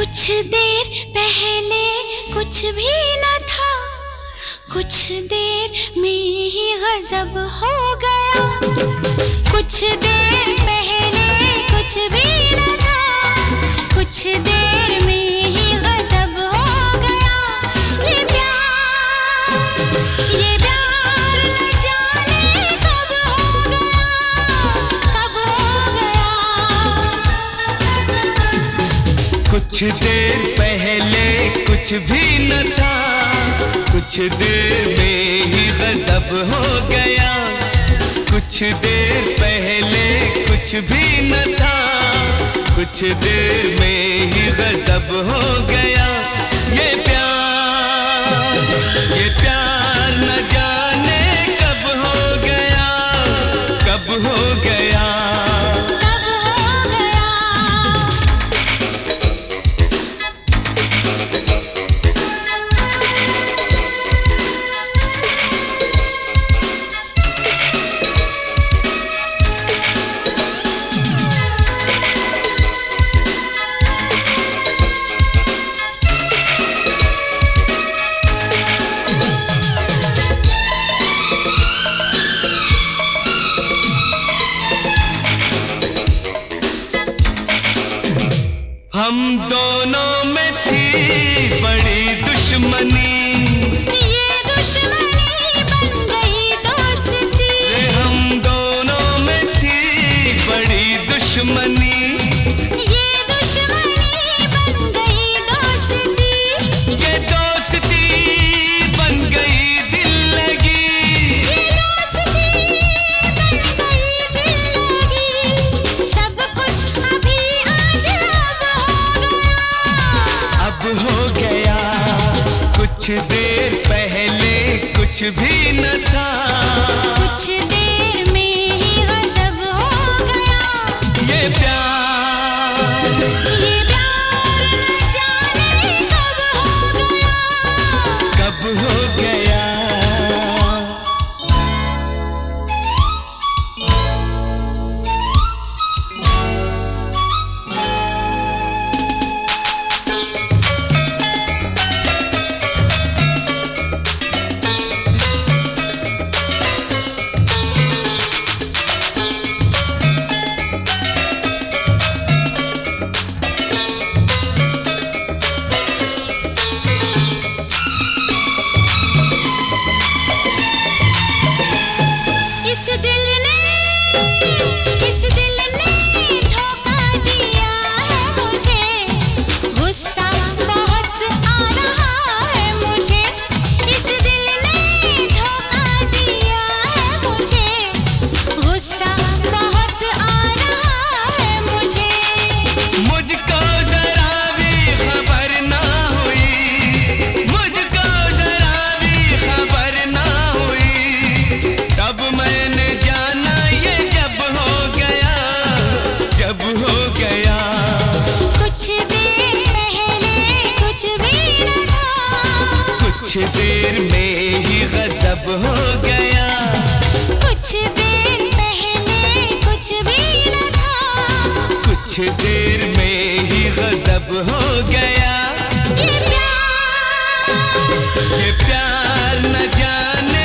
कुछ देर पहले कुछ भी न था, कुछ देर में ही गजब हो गया। कुछ देर पहले कुछ भी न था, कुछ देर में ही गजब हो गया। ये प्यार न जाने कब हो गया, कब हो गया। कुछ देर पहले कुछ भी न था, कुछ देर में ही गजब हो गया। कुछ देर पहले कुछ भी न था, कुछ देर में ही गजब हो गया। ये प्यार न जाने कब हो गया, कब हो गया। हम दोनों में थी बड़ी दुश्मनी, ये दुश्मनी बन गई दोस्ती। हम दोनों में थी बड़ी दुश्मनी, ये दुश्मनी बन गई दोस्ती। ये दोस्ती बन गई दिल लगी, ये दोस्ती बन गई दिल लगी। सब कुछ अभी आज अब हो गया। कुछ देर पहले कुछ भी न था, कुछ देर में ही गजब हो गया। ये प्यार न जाने कब हो गया, कब हो गया। इस दिल ने धोखा दिया है मुझे, गुस्सा बहुत आ रहा है मुझे। इस दिल ने धोखा दिया है मुझे, गुस्सा बहुत आ रहा है मुझे। मुझको जरा भी खबर ना हुई, मुझको जरा भी खबर ना हुई। तब मैंने जाना ये जब हो गया, जब हो गया। कुछ देर पहले कुछ भी न था, कुछ देर में ही गजब हो गया। कुछ देर पहले कुछ भी न था, कुछ देर में ही गजब हो गया। ये ये प्यार न जाने